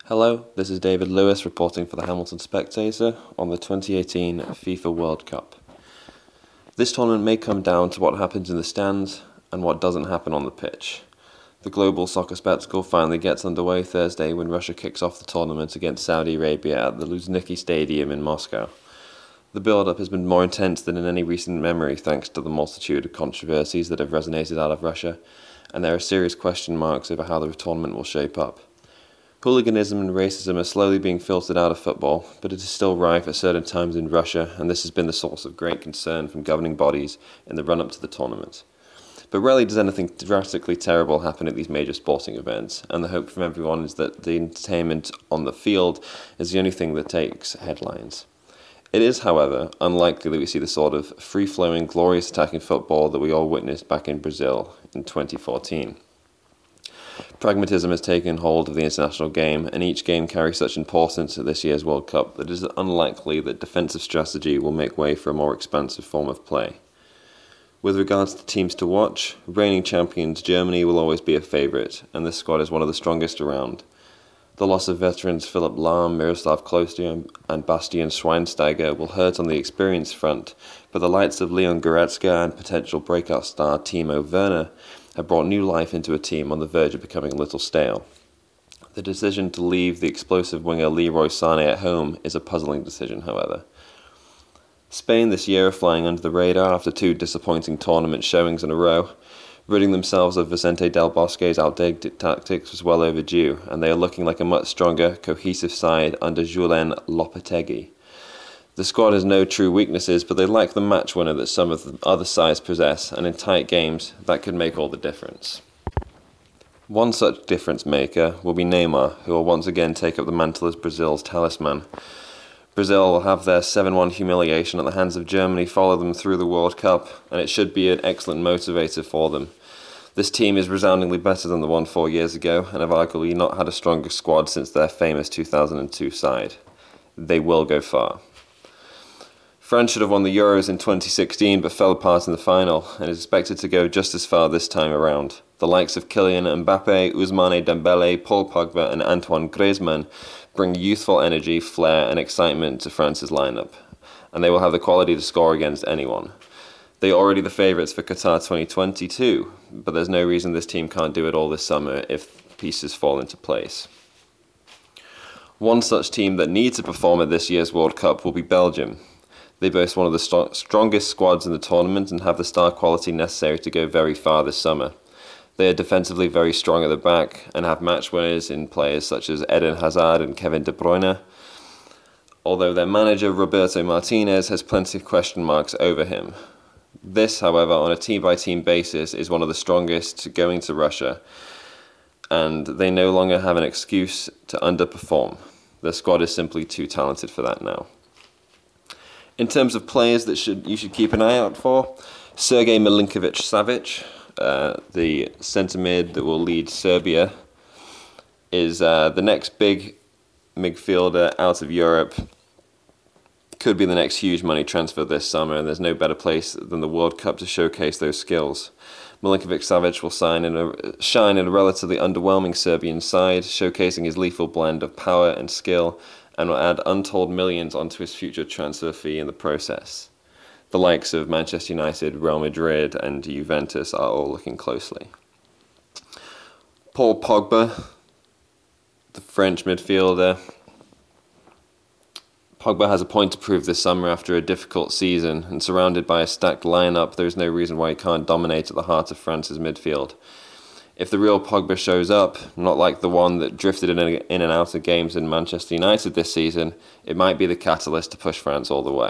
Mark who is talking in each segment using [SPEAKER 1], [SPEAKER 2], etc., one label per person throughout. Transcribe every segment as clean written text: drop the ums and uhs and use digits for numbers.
[SPEAKER 1] Hello, this is David Lewis reporting for the Hamilton Spectator on the 2018 FIFA World Cup. This tournament may come down to what happens in the stands and what doesn't happen on the pitch. The global soccer spectacle finally gets underway Thursday when Russia kicks off the tournament against Saudi Arabia at the Luzhniki Stadium in Moscow. The build-up has been more intense than in any recent memory thanks to the multitude of controversies that have resonated out of Russia, and there are serious question marks over how the tournament will shape up. Hooliganism and racism are slowly being filtered out of football, but it is still rife at certain times in Russia, and this has been the source of great concern from governing bodies in the run-up to the tournament. But rarely does anything drastically terrible happen at these major sporting events, and the hope from everyone is that the entertainment on the field is the only thing that takes headlines. It is, however, unlikely that we see the sort of free-flowing, glorious attacking football that we all witnessed back in Brazil in 2014. Pragmatism has taken hold of the international game, and each game carries such importance at this year's World Cup that it is unlikely that defensive strategy will make way for a more expansive form of play. With regards to teams to watch, reigning champions Germany will always be a favourite, and this squad is one of the strongest around. The loss of veterans Philipp Lahm, Miroslav Klose and Bastian Schweinsteiger will hurt on the experience front, but the likes of Leon Goretzka and potential breakout star Timo Werner have brought new life into a team on the verge of becoming a little stale. The decision to leave the explosive winger Leroy Sané at home is a puzzling decision, however. Spain this year are flying under the radar after two disappointing tournament showings in a row. Ridding themselves of Vicente Del Bosque's outdated tactics was well overdue, and they are looking like a much stronger, cohesive side under Julen Lopetegui. The squad has no true weaknesses, but they lack the match winner that some of the other sides possess, and in tight games, that could make all the difference. One such difference maker will be Neymar, who will once again take up the mantle as Brazil's talisman. Brazil will have their 7-1 humiliation at the hands of Germany follow them through the World Cup, and it should be an excellent motivator for them. This team is resoundingly better than the one 4 years ago, and have arguably not had a stronger squad since their famous 2002 side. They will go far. France should have won the Euros in 2016 but fell apart in the final and is expected to go just as far this time around. The likes of Kylian Mbappe, Ousmane Dembele, Paul Pogba and Antoine Griezmann bring youthful energy, flair and excitement to France's lineup, and they will have the quality to score against anyone. They are already the favourites for Qatar 2022, but there's no reason this team can't do it all this summer if pieces fall into place. One such team that needs to perform at this year's World Cup will be Belgium. They boast one of the strongest squads in the tournament and have the star quality necessary to go very far this summer. They are defensively very strong at the back and have match winners in players such as Eden Hazard and Kevin De Bruyne, although their manager Roberto Martinez has plenty of question marks over him. This, however, on a team-by-team basis is one of the strongest going to Russia, and they no longer have an excuse to underperform. Their squad is simply too talented for that now. In terms of players that you should keep an eye out for, Sergej Milinkovic-Savic, the centre mid that will lead Serbia, is the next big midfielder out of Europe. Could be the next huge money transfer this summer, and there's no better place than the World Cup to showcase those skills. Milinkovic-Savic will shine in a relatively underwhelming Serbian side, showcasing his lethal blend of power and skill, and will add untold millions onto his future transfer fee in the process. The likes of Manchester United, Real Madrid and Juventus are all looking closely. Paul Pogba, the French midfielder. Pogba has a point to prove this summer after a difficult season, and surrounded by a stacked lineup, there is no reason why he can't dominate at the heart of France's midfield. If the real Pogba shows up, not like the one that drifted in and out of games in Manchester United this season, it might be the catalyst to push France all the way.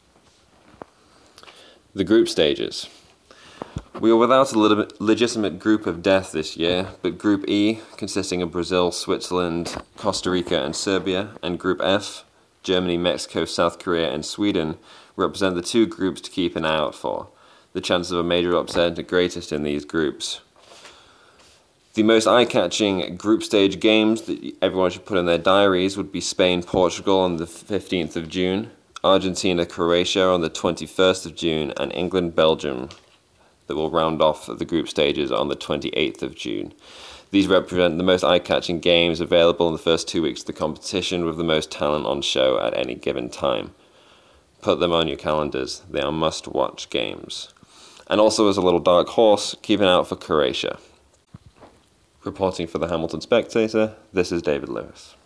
[SPEAKER 1] The group stages. We are without a legitimate group of death this year, but Group E, consisting of Brazil, Switzerland, Costa Rica and Serbia, and Group F, Germany, Mexico, South Korea and Sweden, represent the two groups to keep an eye out for. The chances of a major upset are greatest in these groups. The most eye-catching group stage games that everyone should put in their diaries would be Spain-Portugal on the 15th of June, Argentina-Croatia on the 21st of June, and England-Belgium that will round off the group stages on the 28th of June. These represent the most eye-catching games available in the first 2 weeks of the competition, with the most talent on show at any given time. Put them on your calendars. They are must-watch games. And also, as a little dark horse, keep an eye out for Croatia. Reporting for the Hamilton Spectator, this is David Lewis.